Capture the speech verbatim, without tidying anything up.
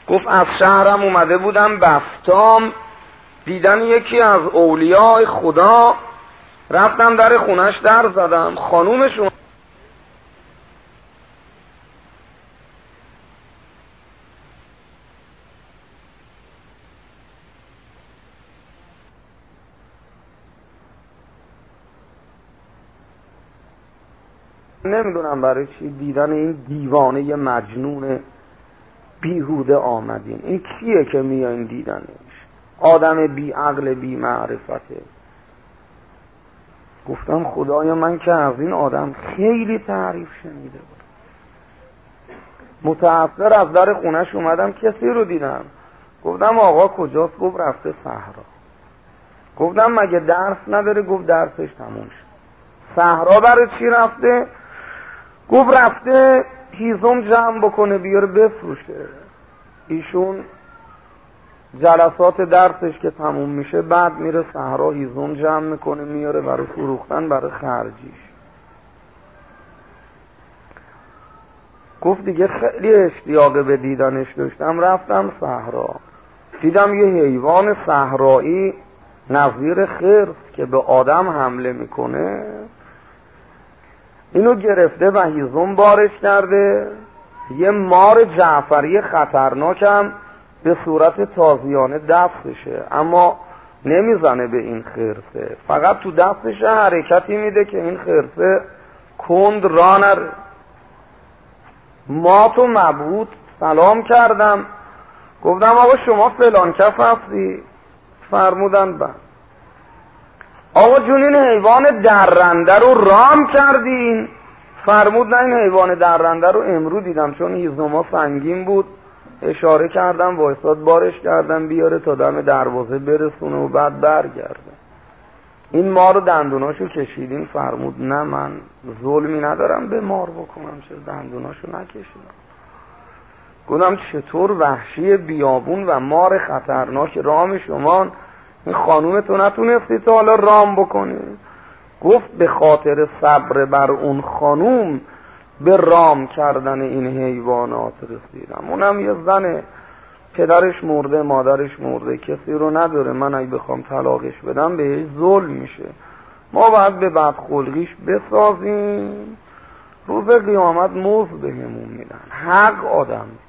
گفت از شهرم اومده بودم بستام، دیدن یکی از اولیاء خدا، رفتم در خونش در زدم، خانومشون نمیدونم برای چی دیدن این دیوانه مجنون بیهوده آمدین. این کیه که میایین دیدنش؟ آدم بی عقل بی معرفته. گفتم خدایا من که از این آدم خیلی تعریف شنیده بود. متأثر از در خونش اومدم، کسی رو دیدم. گفتم آقا کجاست؟ گفت رفته صحرا. گفتم مگه درس نداره؟ گفت درسش تموم شد. صحرا برای چی رفته؟ گفت رفته هیزم جمع بکنه بیاره بفروشه. ایشون جلسات درسش که تموم میشه بعد میره صحرا هیزم جمع میکنه میاره برای فروختن، برای خرجیش. گفت دیگه خیلی اشتیاق به دیدنش داشتم، رفتم صحرا، دیدم یه حیوان صحرایی نظیر خرس که به آدم حمله میکنه، اینو گرفته و هیزم بارش کرده. یه مار جعفری خطرناکم به صورت تازیانه دستشه، اما نمیزنه به این خرسه، فقط تو دستش حرکتی میده که این خرسه کند را نره. ما تو مبهوت سلام کردم، گفتم آقا شما فلان کس هستی؟ فرمودن بله. آقا جون این حیوان درنده رو رام کردین؟ فرمود نه این حیوان درنده رو امرو دیدم، چون هیزما سنگین بود، اشاره کردم وایساد بارش کردم بیاره تا دم دروازه برسونه و بعد برگرده. این مار رو دندوناشو کشیدین؟ فرمود نه من ظلمی ندارم به مار بکنم، چه دندوناشو نکشیدم. گفتم چطور وحشی بیابون و مار خطرناک رام شما، این خانوم تو نتونستی تا حالا رام بکنی؟ گفت به خاطر صبر بر اون خانوم به رام کردن این حیوانات رسیدم. اونم یه زنه، پدرش مرده مادرش مرده، کسی رو نداره، من اگه بخوام طلاقش بدم بهش ظلم میشه. ما باید به بدخلقیش بسازیم، روز قیامت مزد بهمون میدن. حق آدم